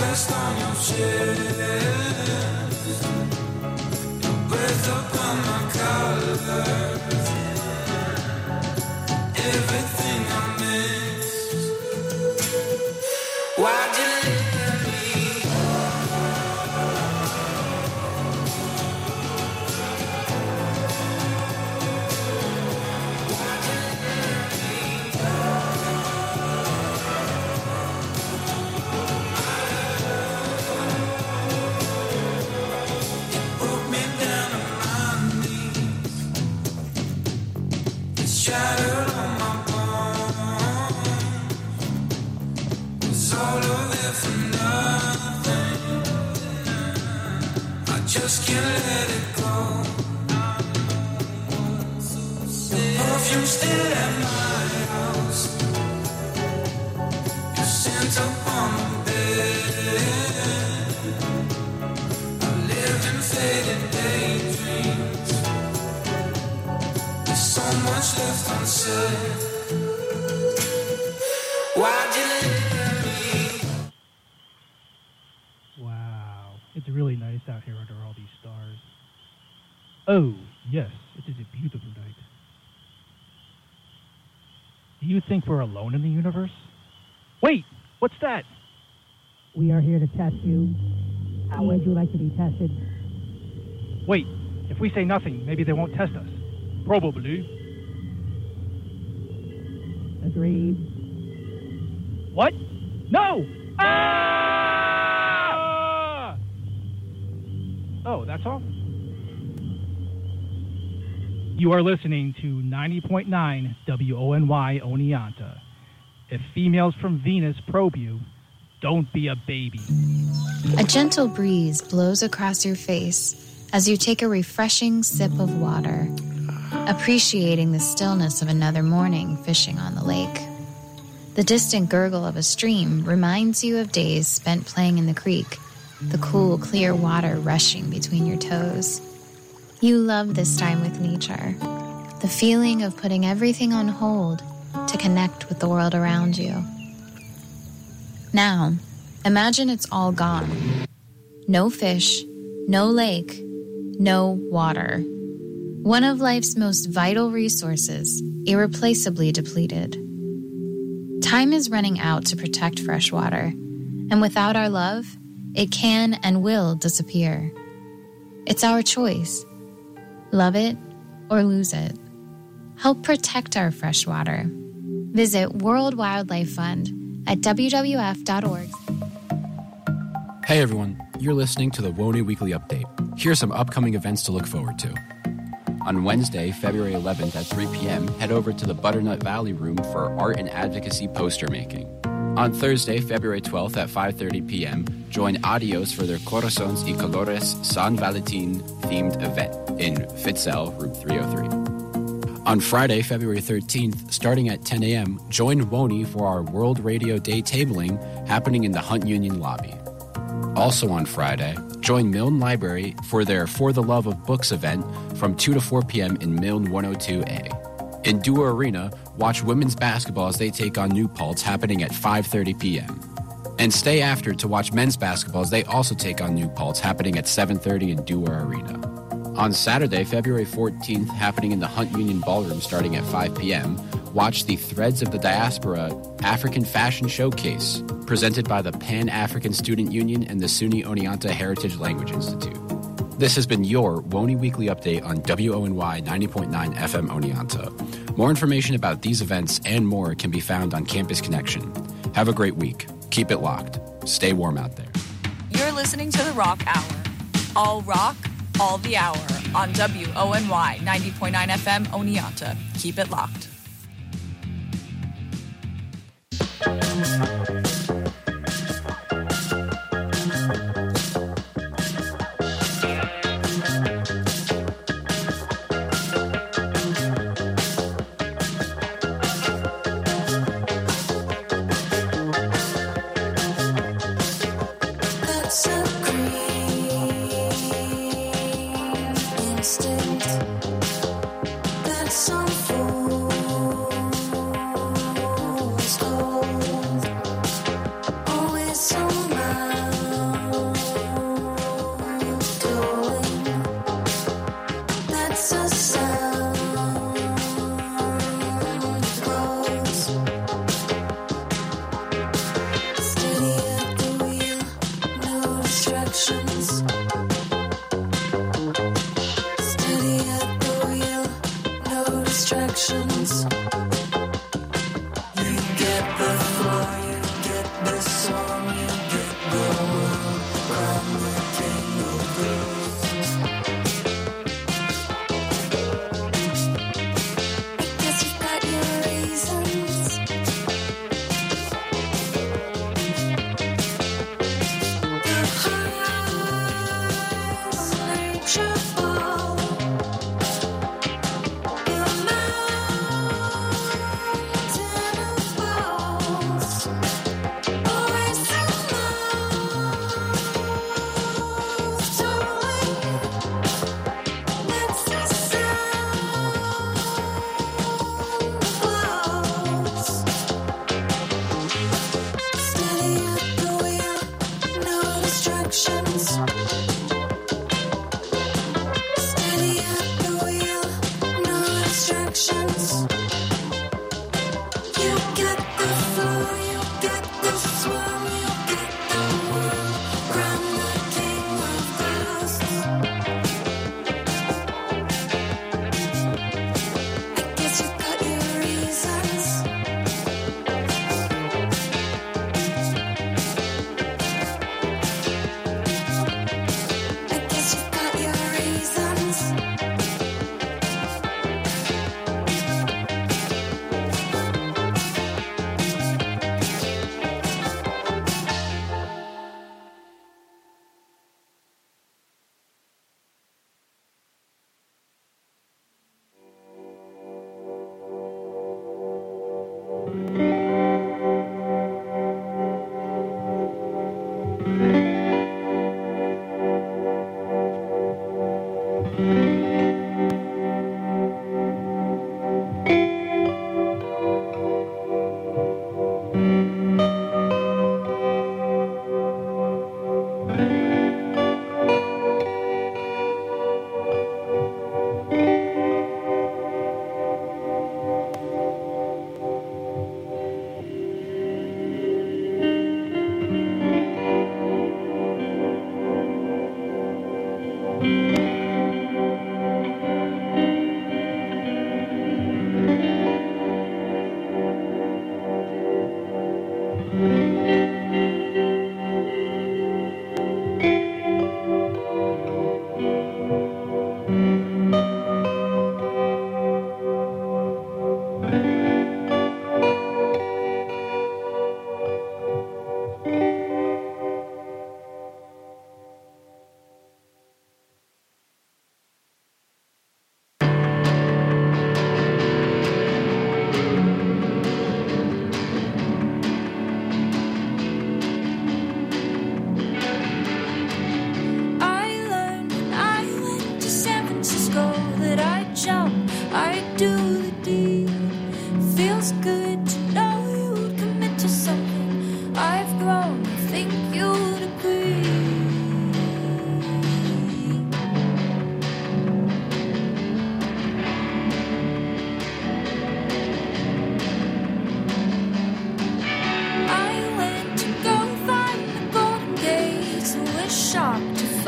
rest on your chest. Your breath upon my collar. Everything I missed. Why'd you leave me? Shattered on my bones. Was all of it for nothing. I just can't let it go. The perfume still at my house. You scent upon the bed. I live in faded daydreams. So much left unsaid. Why'd you leave me? Wow, it's really nice out here under all these stars. Oh, yes, it is a beautiful night. Do you think we're alone in the universe? Wait, what's that? We are here to test you. How would you like to be tested? Wait, if we say nothing, maybe they won't test us. Probably. Agreed. What? No! Ah! Oh, that's all? You are listening to 90.9 WONY Oneonta. If females from Venus probe you, don't be a baby. A gentle breeze blows across your face as you take a refreshing sip of water, appreciating the stillness of another morning fishing on the lake. The distant gurgle of a stream reminds you of days spent playing in the creek, the cool, clear water rushing between your toes. You love this time with nature, the feeling of putting everything on hold to connect with the world around you. Now, imagine it's all gone. No fish, no lake, no water. One of life's most vital resources, irreplaceably depleted. Time is running out to protect fresh water, and without our love, it can and will disappear. It's our choice. Love it or lose it. Help protect our fresh water. Visit World Wildlife Fund at WWF.org. Hey everyone, you're listening to the WONY Weekly Update. Here are some upcoming events to look forward to. On Wednesday, February 11th at 3 p.m., head over to the Butternut Valley Room for art and advocacy poster making. On Thursday, February 12th at 5:30 p.m., join Adios for their Corazones y Colores San Valentin themed event in Fitzel, Route 303. On Friday, February 13th, starting at 10 a.m., join WONY for our World Radio Day tabling happening in the Hunt Union lobby. Also on Friday, join Milne Library for their For the Love of Books event from 2 to 4 p.m. in Milne 102A. In Dewar Arena, watch women's basketball as they take on New Paltz happening at 5:30 p.m. And stay after to watch men's basketball as they also take on New Paltz happening at 7:30 in Dewar Arena. On Saturday, February 14th, happening in the Hunt Union Ballroom starting at 5 p.m., watch the Threads of the Diaspora African Fashion Showcase, presented by the Pan-African Student Union and the SUNY Oneonta Heritage Language Institute. This has been your WONY Weekly Update on WONY 90.9 FM Oneonta. More information about these events and more can be found on Campus Connection. Have a great week. Keep it locked. Stay warm out there. You're listening to The Rock Hour. All rock, all the hour on WONY 90.9 FM Oneonta. Keep it locked.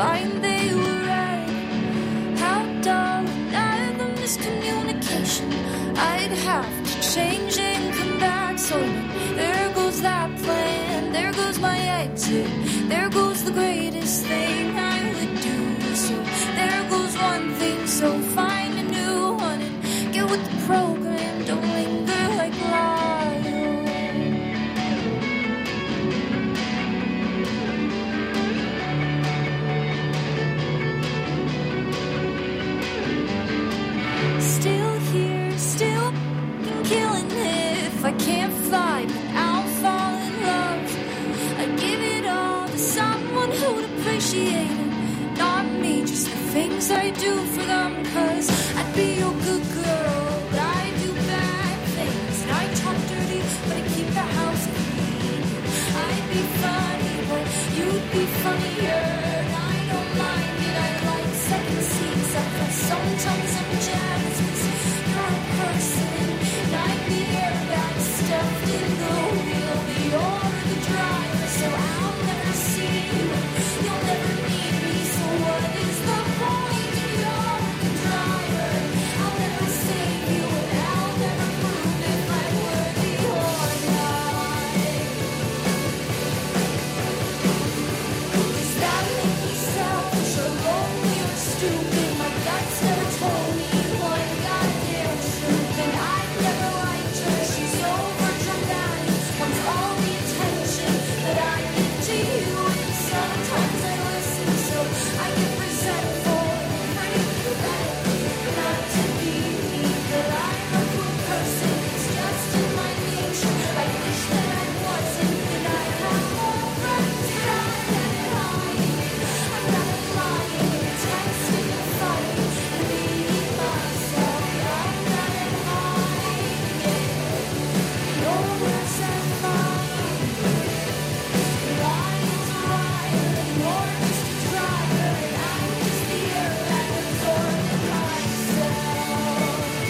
find they were right. How dull and I the miscommunication. I'd have to change and come back. So there goes that plan, there goes my exit, there goes the greatest thing I would do. So there goes one thing, so find a new one and get with the program. Don't linger like lies. Still here, still killing it. If I can't fly, then I'll fall in love. I'd give it all to someone who'd appreciate it. Not me, just the things I do for them. Cause I'd be your good girl, but I do bad things. And I talk dirty, but I keep the house clean. I'd be funny, but you'd be funnier. And I don't mind it, I like second seats. I feel sometimes I'm jealous, cause you're a person. And I'd be airbag stuffed in the wheel, but you're the driver, so I'll never see you. You'll never need me, so what is the point if you're the driver? I'll never save you, and I'll never prove if I'm worthy or not. Does that make me selfish or lonely or stupid? My guts never told me one goddamn truth, and I've never liked her. She's overdramatic, wants all the attention that I give to you, and sometimes I listen so I get resentful and pretty pathetic. Not to be me, but I'm a cool person. It's just in my nature. I wish that I wasn't, and I have more friends that I can hide. I'm not lying, texting and fighting, and being myself. I'm not hiding. You're worse than mine. Lying's right, and you're just a driver, and I'm just the airbag absorbing myself.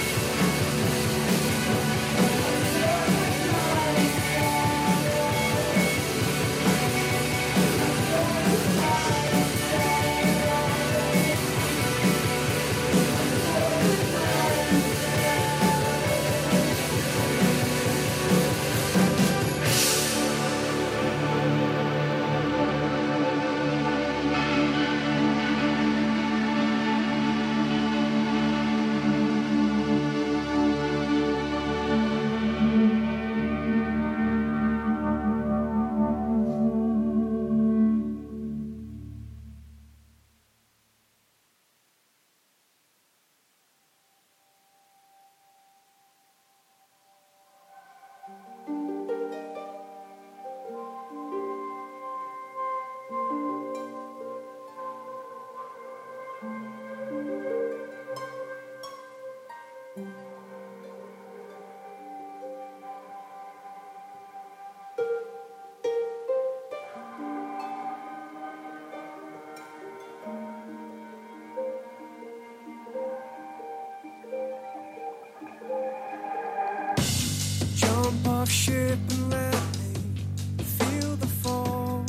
Jump off ship and let me feel the fall.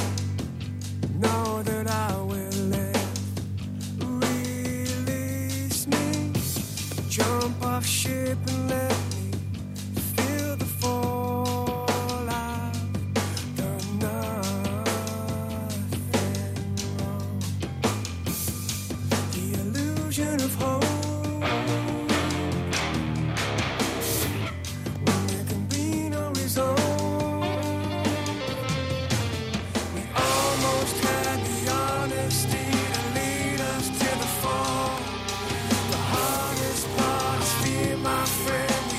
Know that I will live. Release me. Jump off ship and let me feel the fall. I've done nothing wrong. The illusion of hope. My friend,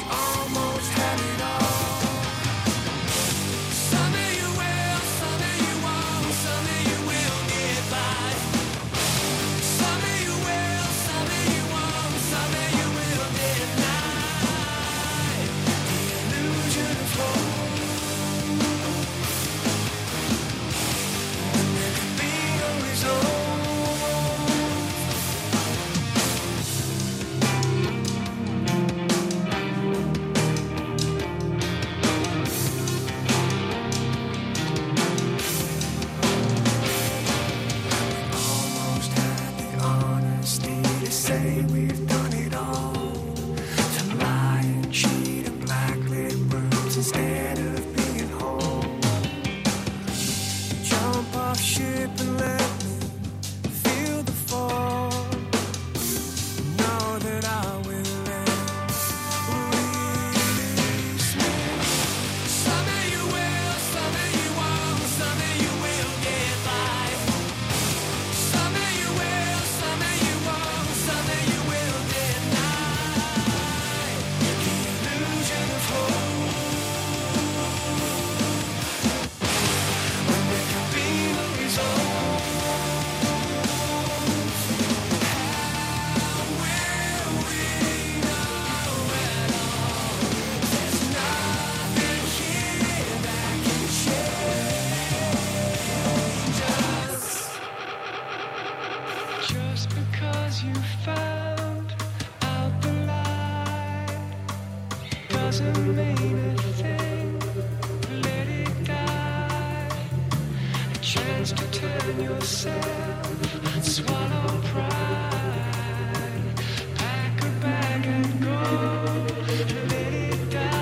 chance to turn yourself and swallow pride. Pack a bag and go, let it die.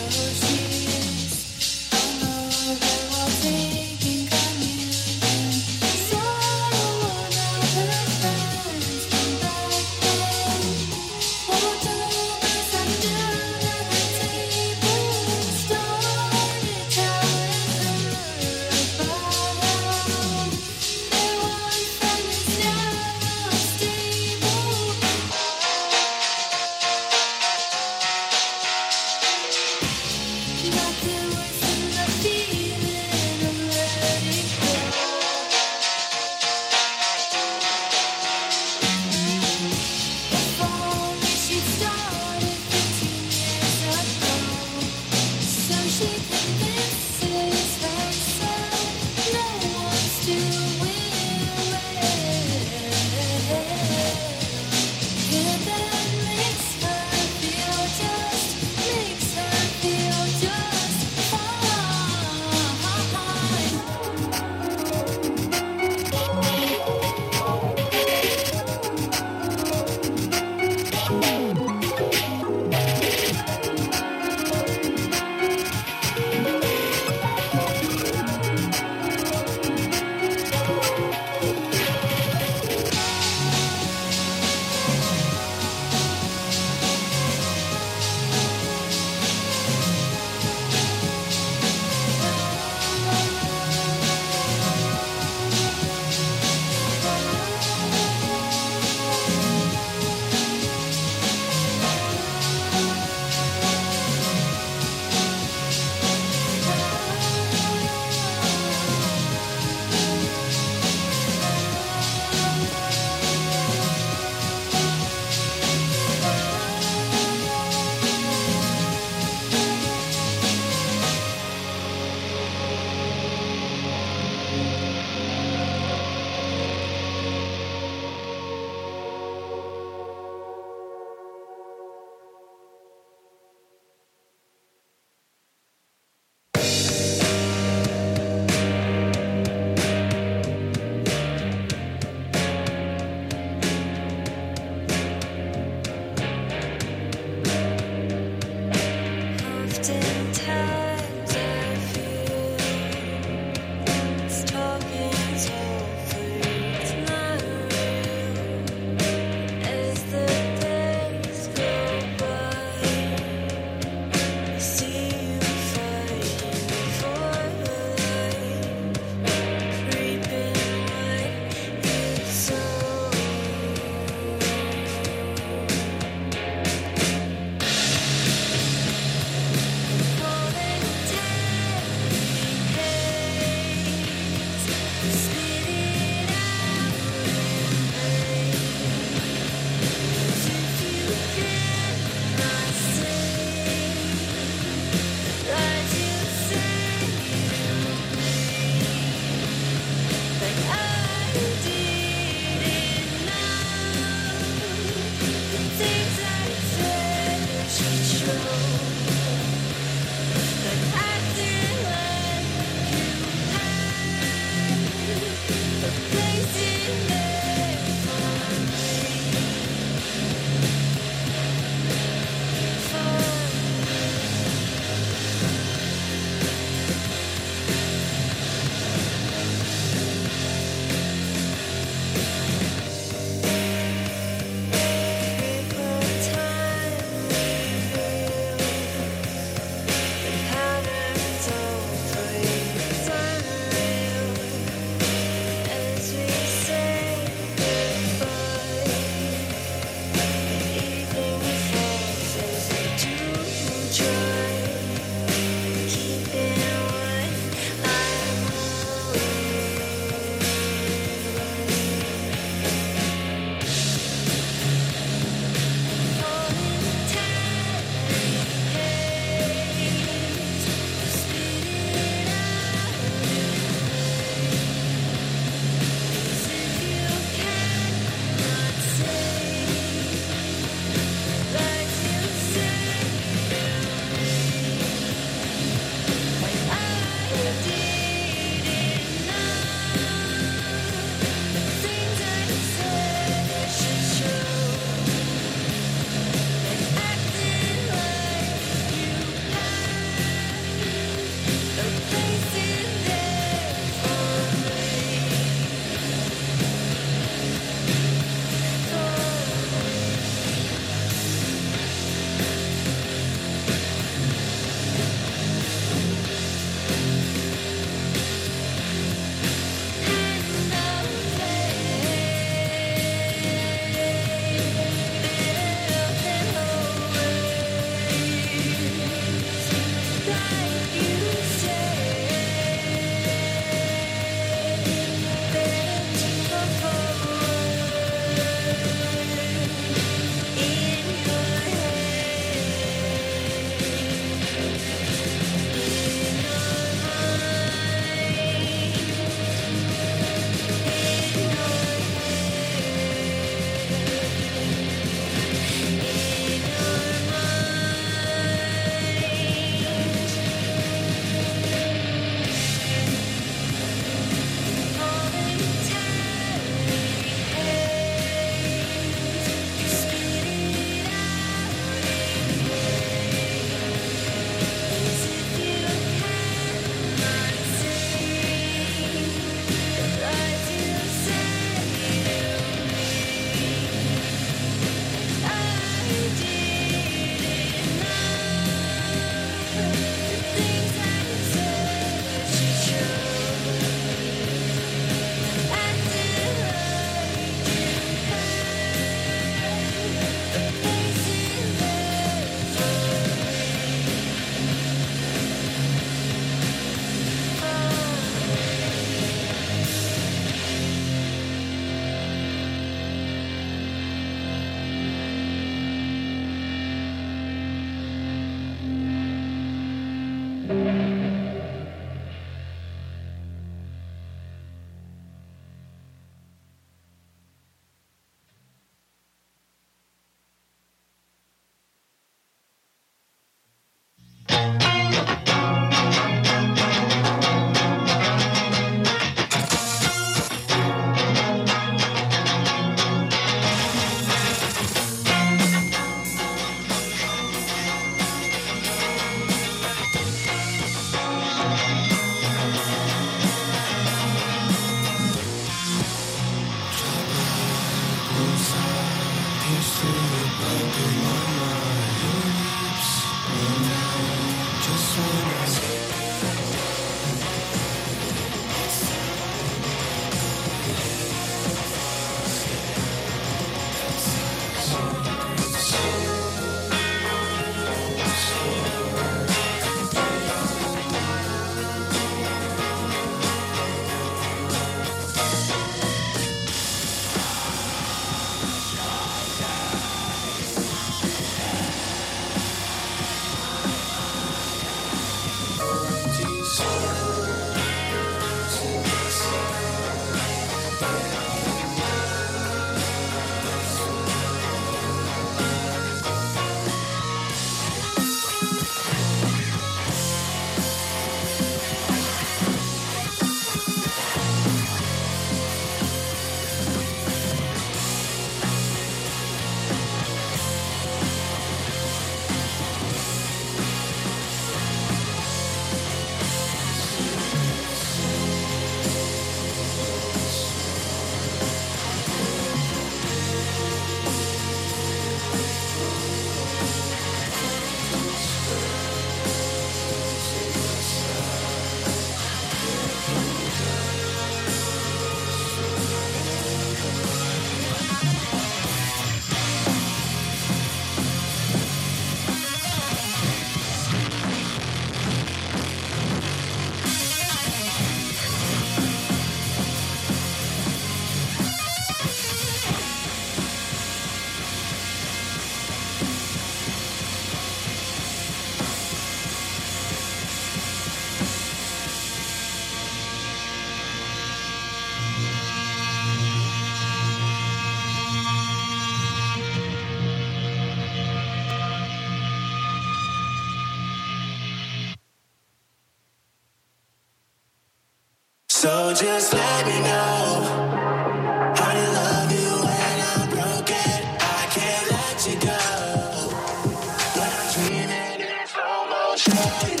So just let me know how to love you when I'm broken. I can't let you go. When I'm dreaming in slow motion.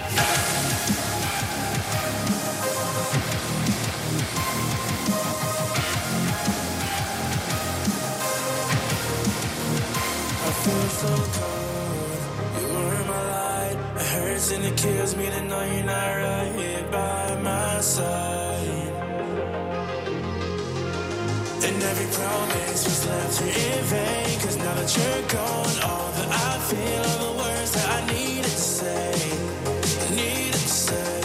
I feel so cold. You were my light. It hurts and it kills me to know you're not right here by my side. And every promise was left here in vain. Cause now that you're gone, all that I feel are the words that I needed to say. Needed to say.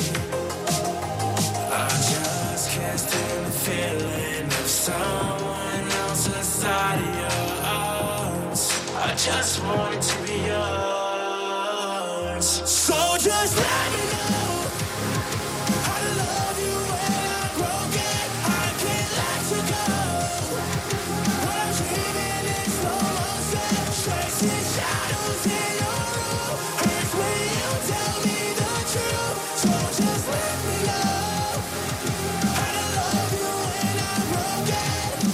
I just can't stand the feeling of someone else inside of your arms. I just want it to be yours. So just let me know how to love you when I'm broken. I can't let you go. When I'm dreaming in slow motion, tracing shadows in your room. Hurts when you tell me the truth. So just let me know how to love you when I'm broken.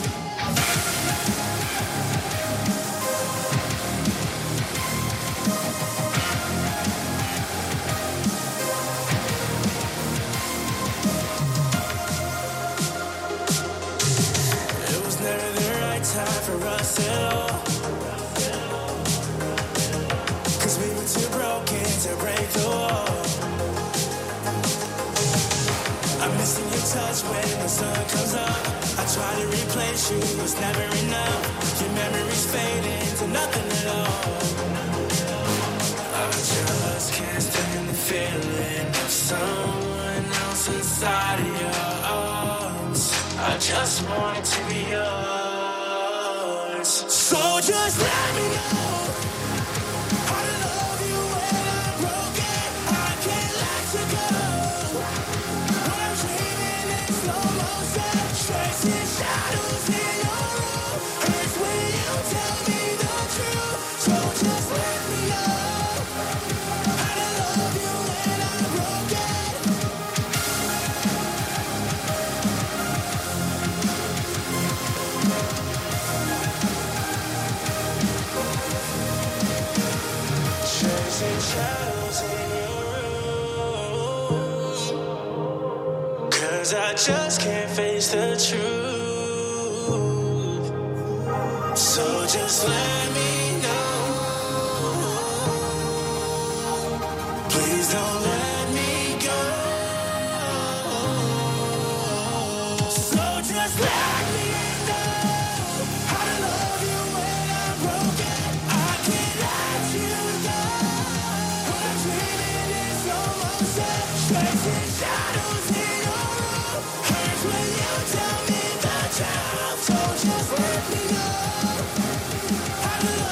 It was never the right time for us at all. Cause we were too broken to break the wall. I'm missing your touch when the sun comes up. I try to replace you, it's never enough. Your memories fading to nothing at all. I just can't stand the feeling of someone else inside of your arms. I just want it to be yours. So just let me know how to love you when I'm broken. I can't let you go. When I'm dreaming in slow motion, tracing shadows in your room. Hurts when you tell me the truth. So just let me know how to love you when I'm broken. Chasing shadows in your room. Cause I just can't face the truth. So just let me know. Please don't let me go. So just let me know how to love you when I'm broken. I can't let you go. When I'm dreaming in slow motion, tracing shadows in your room. Hurts when you tell me the truth. So just let me know how to love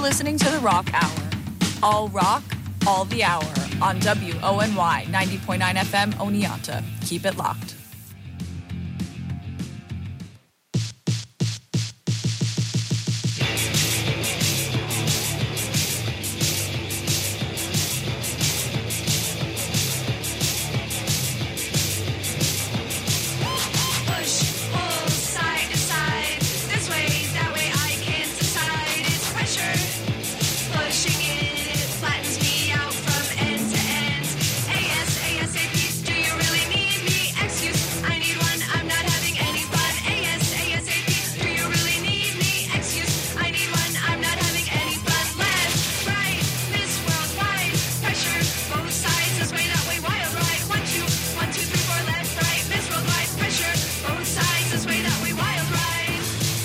listening to The Rock Hour. All rock, all the hour on WONY 90.9 FM Oneonta. Keep it locked. ASAP, do you really need me? Excuse, I need one, I'm not having any fun. ASAP, do you really need me? Excuse, I need one, I'm not having any fun. Left, right, Miss Worldwide, pressure, both sides, this way, that way, wild ride. 1, 2, 1, 2, 3, 4, left, right, Miss Worldwide, pressure, both sides, this way, that way, wild ride.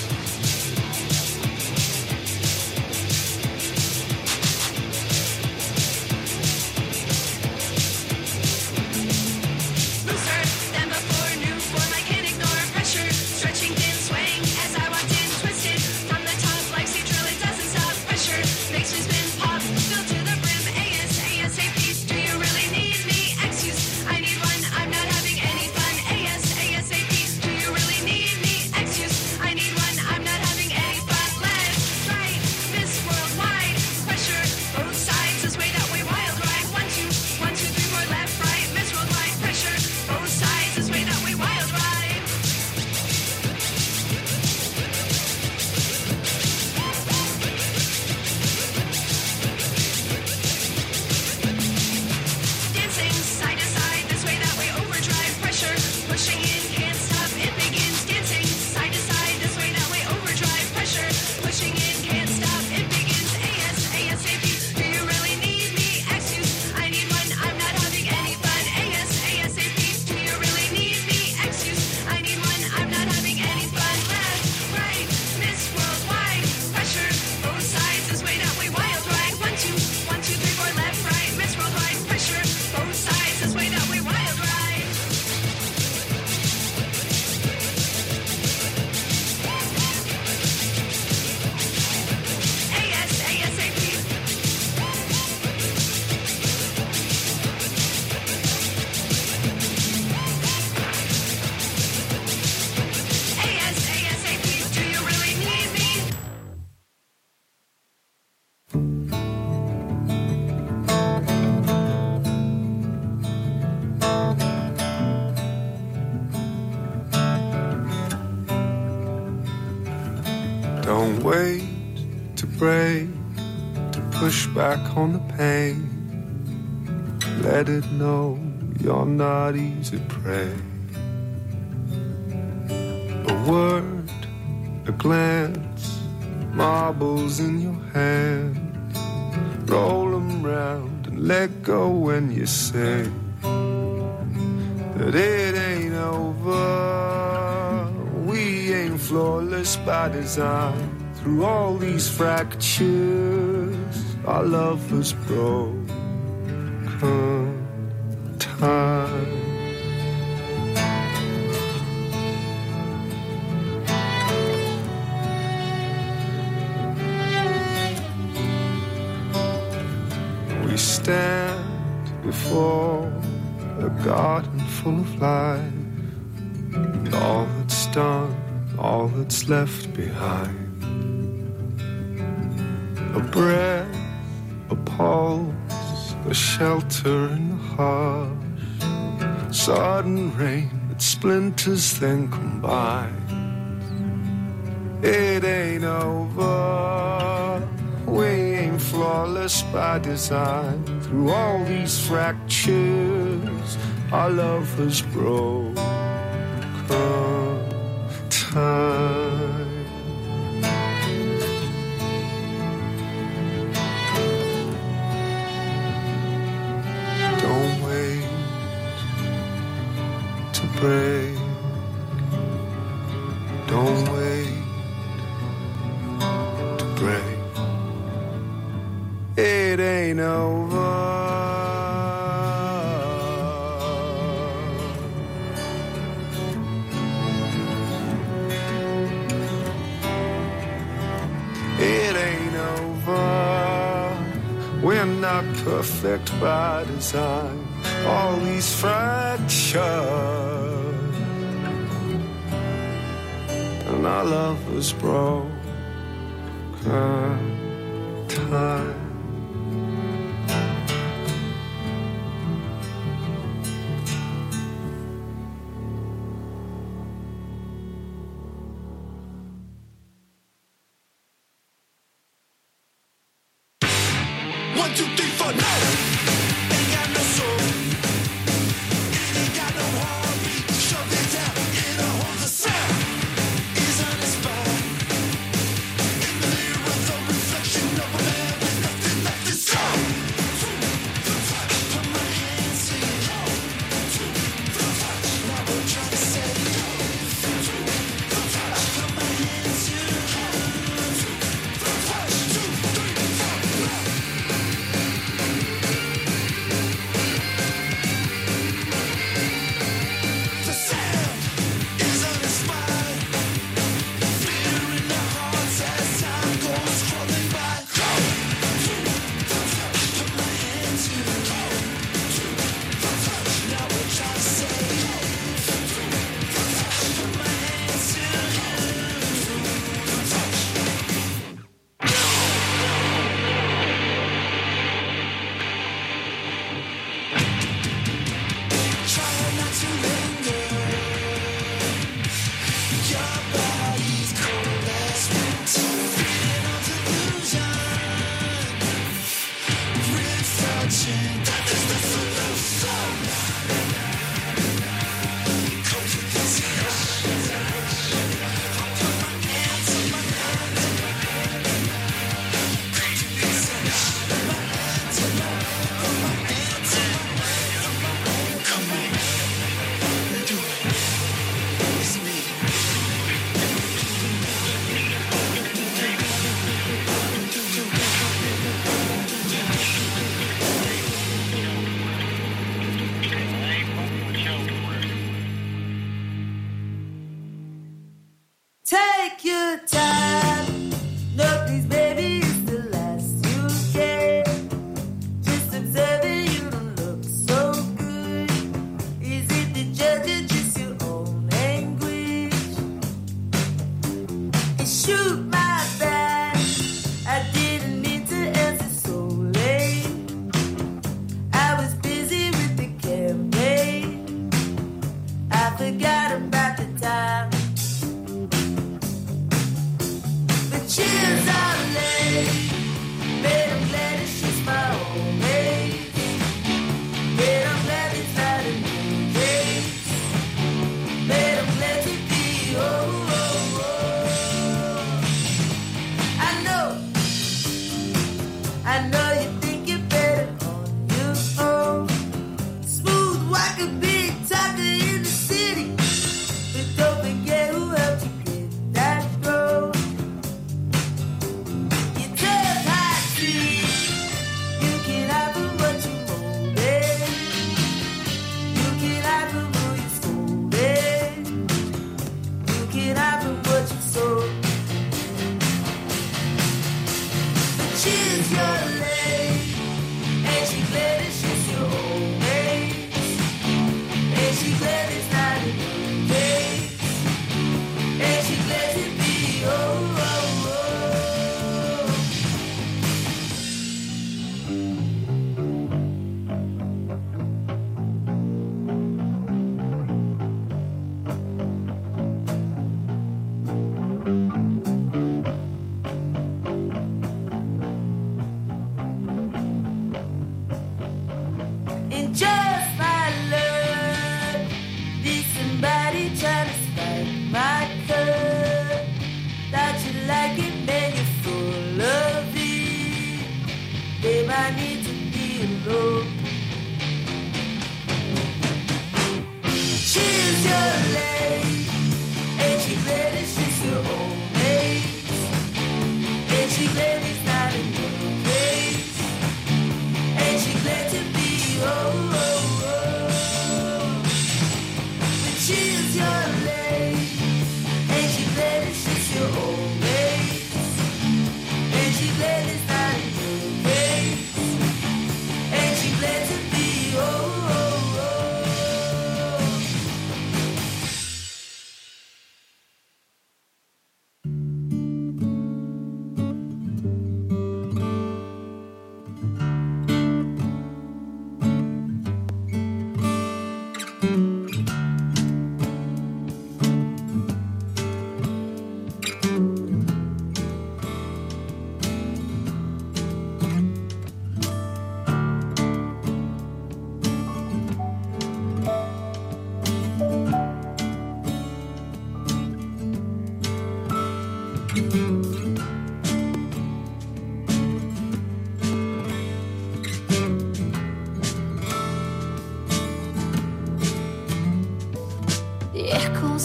Looser than before, new form I can't ignore. Pressure, stretching thin, swaying as I walked in, twisted from the top. Life's a drill, it doesn't stop. Pressure makes me spin, pop, fill to the brim. ASAP, do you really need me? Excuse, I need one, I'm not having any fun. ASAP, do you really need me? Excuse, I need one, I'm not having any fun. Left, right, Miss Worldwide, pressure, both sides, this way, that way, wild ride. 1, 2, 1, 2, 3, 4, left, right, Miss Worldwide, pressure, both sides, this way, that way, wild ride. Dancing side to side, this way, that way, overdrive, pressure, pushing in, can't stop, it begins. Dancing side to side, this way, that way, overdrive, pressure, pushing in, can't stop, it begins. ASAP, do you really need me? Excuse, I need one, I'm not having any fun. ASAP, do you really need me? Excuse, I need one, I'm not having any fun. Left, right, Miss Worldwide, pressure, both sides, this way, that way, wild ride. 1, 2, 1, 2, 3, 4, left, right, Miss Worldwide, pressure, both sides, this way, that way, wild ride. ASAP, do you really need me? Don't wait to break, to push back on the pain. Let it know you're not easy prey. A word, a glance, marbles in your hand. Roll them round and let go when you say that it ain't over. We ain't flawless by design. Through all these fractures, our love was broken. Time. We stand before a garden full of life, and all that's done, all that's left behind. A breath, a pulse, a shelter in the harsh, sudden rain that splinters then combine. It ain't over, we ain't flawless by design. Through all these fractures, our love has broken time. Don't wait to break. Don't wait to break. It ain't over. It ain't over. We're not perfect by design. All these fractures, and our love was broken time.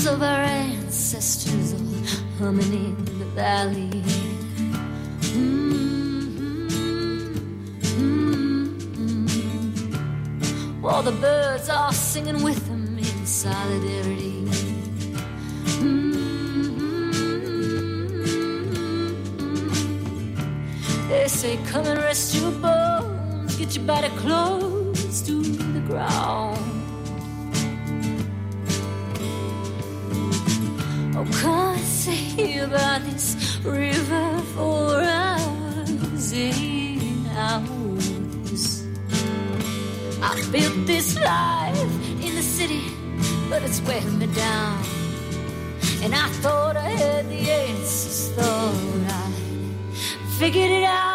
Echoes of our ancestors all humming in the valley. While the birds are singing with them in solidarity. They say, come and rest your bones, get your body close to the ground. Oh, come and say about this river for hours and hours. I built this life in the city, but it's wearing me down. And I thought I had the answers, thought I figured it out.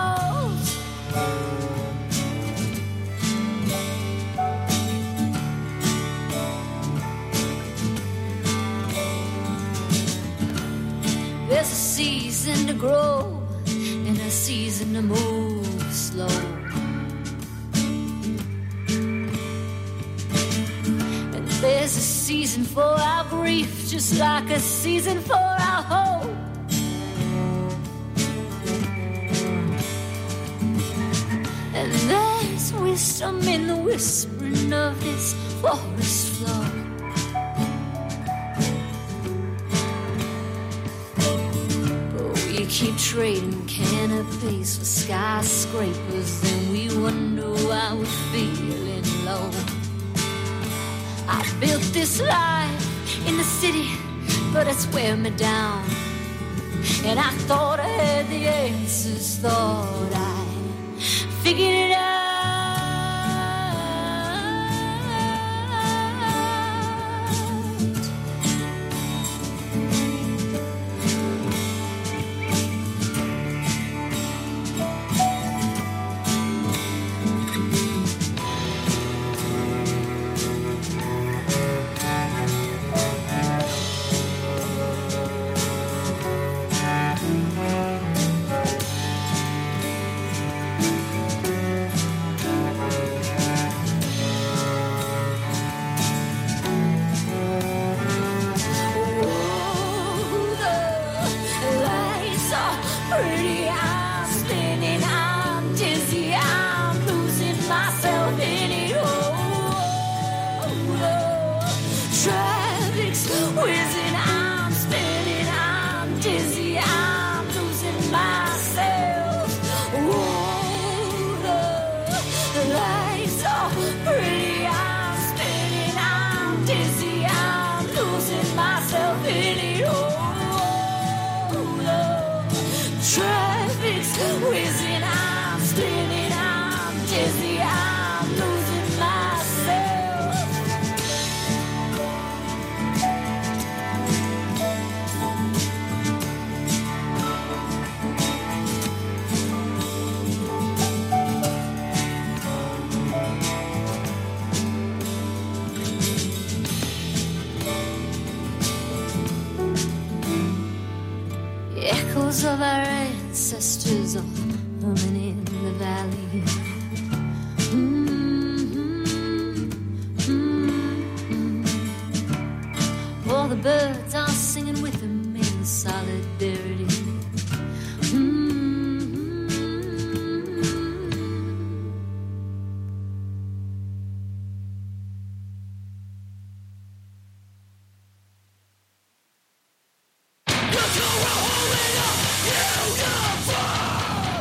There's a season to grow and a season to move slow. And there's a season for our grief, just like a season for our hope. And there's wisdom in the whispering of this forest floor. But we keep trading canopies for skyscrapers, and we wonder why we're feeling low. I built this life in the city, but it's wearing me down. And I thought I had the answers, thought I figured it out. Of our ancestors all humming in the valley. All the birds are singing with them in solidarity. Uniform!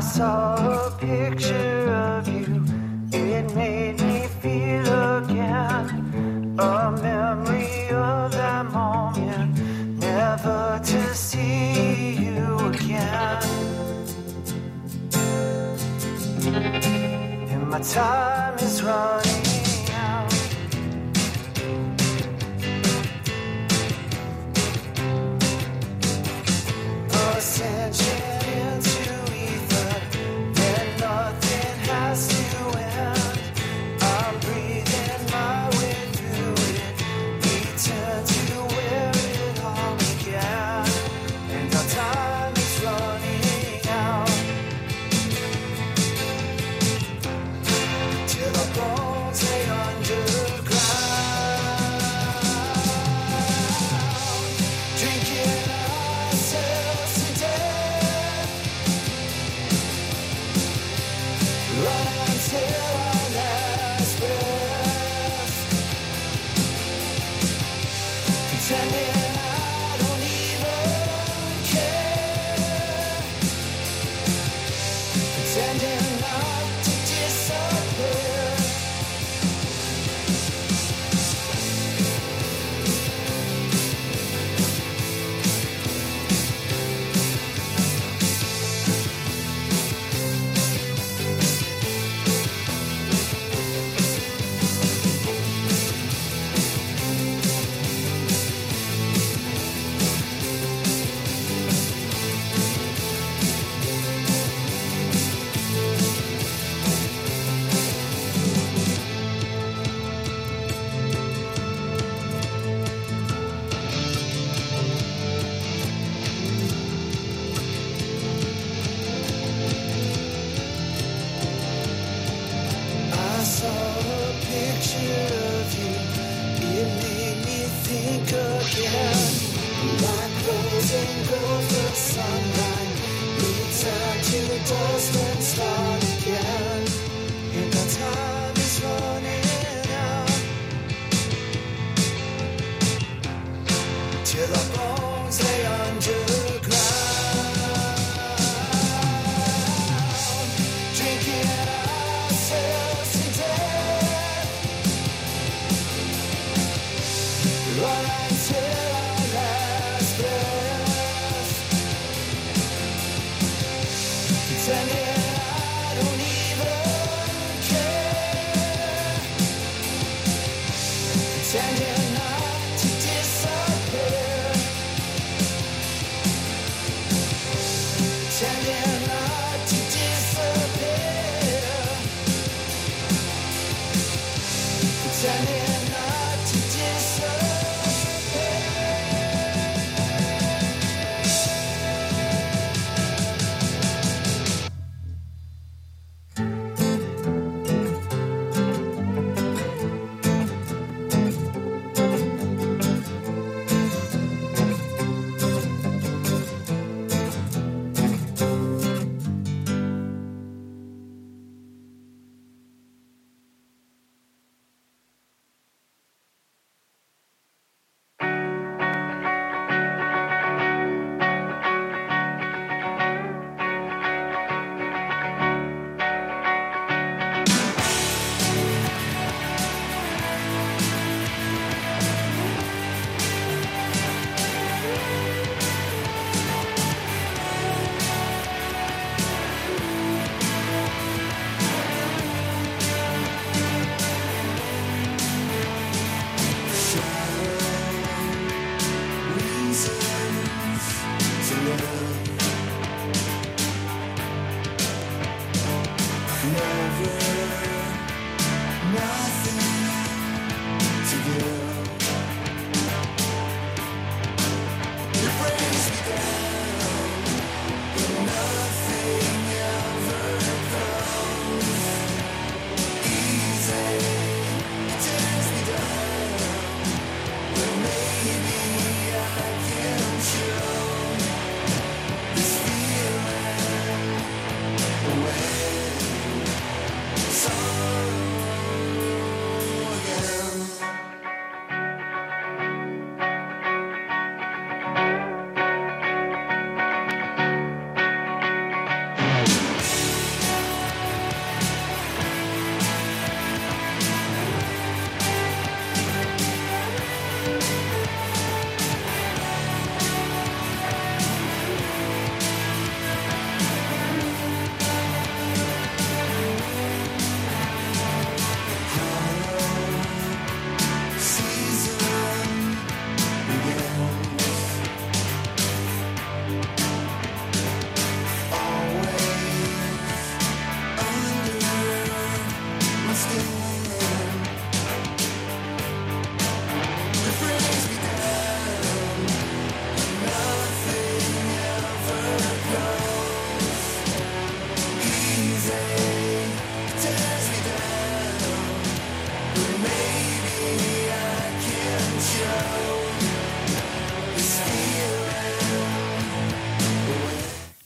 saw a picture of you. It made me feel again a memory of that moment, never to see you again. And my time is running out. Ascension into ether, then nothing has to end. I'm breathing my way through it, return to where it all began. And our time is running out, till our bones lay underground, drinking ourselves to death, run until our last breath, pretending I don't even care, pretending not to disappear. I saw a picture of you. It made me think again. Like frozen gold for sunlight, return to dust and start again. And our time is running out, till our bones lay underground, drinking ourselves to death, run until our last breath, pretending I don't even care, pretending not to disappear, pretending not to disappear, pretending not to disappear.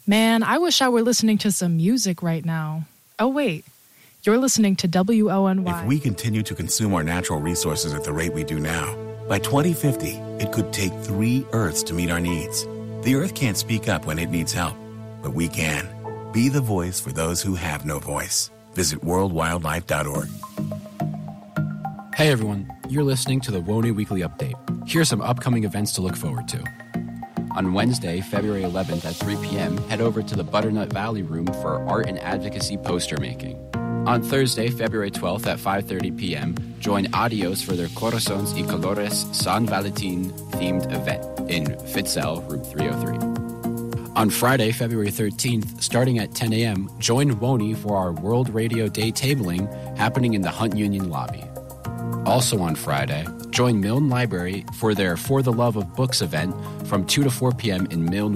Man, I wish I were listening to some music right now. Oh, wait. You're listening to WONY. If we continue to consume our natural resources at the rate we do now, by 2050, it could take 3 Earths to meet our needs. The Earth can't speak up when it needs help, but we can. Be the voice for those who have no voice. Visit worldwildlife.org. Hey everyone, you're listening to the WONY Weekly Update. Here are some upcoming events to look forward to. On Wednesday, February 11th at 3 p.m., head over to the Butternut Valley Room for art and advocacy poster making. On Thursday, February 12th at 5:30 p.m., join Adios for their Corazones y Colores San Valentin themed event in Fitzell, Room 303. On Friday, February 13th, starting at 10 a.m., join WONY for our World Radio Day tabling happening in the Hunt Union lobby. Also on Friday, join Milne Library for their For the Love of Books event from 2 to 4 p.m. in Milne,